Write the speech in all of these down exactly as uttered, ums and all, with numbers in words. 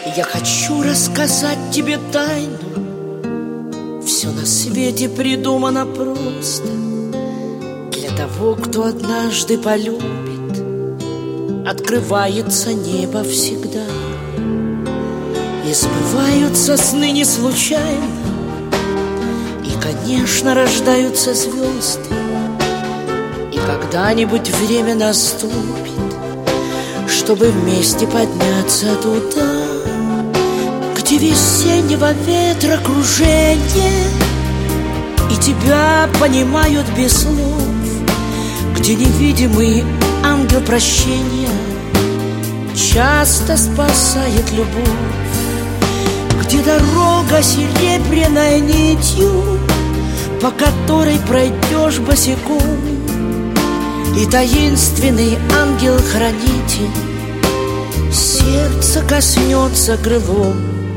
Я хочу рассказать тебе тайну. Все на свете придумано просто для того, кто однажды полюбит. Открывается небо всегда, и сбываются сны не случайно. И, конечно, рождаются звезды. И когда-нибудь время наступит, чтобы вместе подняться туда, где весеннего ветра кружение, и тебя понимают без слов, где невидимый ангел прощения часто спасает любовь, где дорога серебряной нитью, по которой пройдешь босиком, и таинственный ангел-хранитель сердце коснется крылом.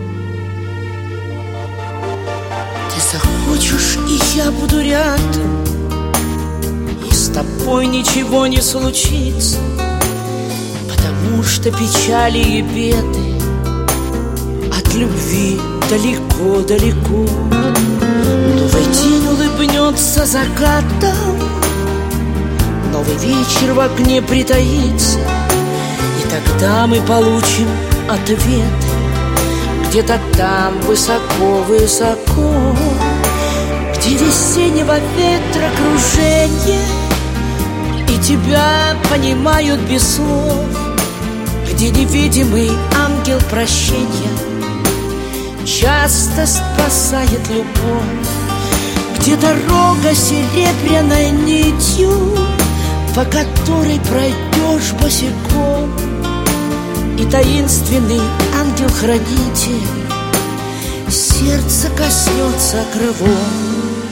Ты захочешь, и я буду рядом, и с тобой ничего не случится, потому что печали и беды от любви далеко-далеко. Новый день улыбнется закатом, новый вечер в окне притаится, и тогда мы получим ответы где-то там высоко-высоко, где весеннего ветра кружение, и тебя понимают без слов, где невидимый ангел прощения часто спасает любовь, где дорога серебряной нитью, по которой пройдешь босиком, и таинственный ангел-хранитель сердце коснется крылом.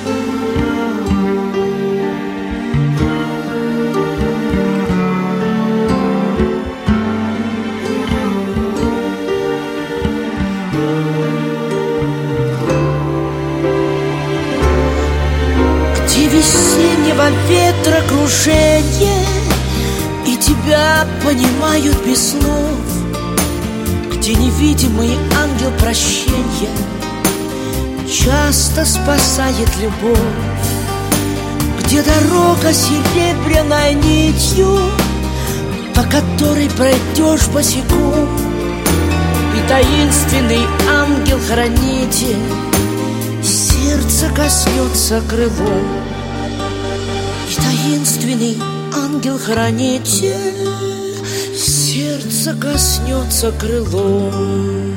Где весеннего ветра кружение, и тебя понимают без слов, где невидимый ангел прощения часто спасает любовь, где дорога серебряной нитью, по которой пройдешь босиком, и таинственный ангел-хранитель сердце коснется крылом, и таинственный ангел-хранитель сердце коснется крылом.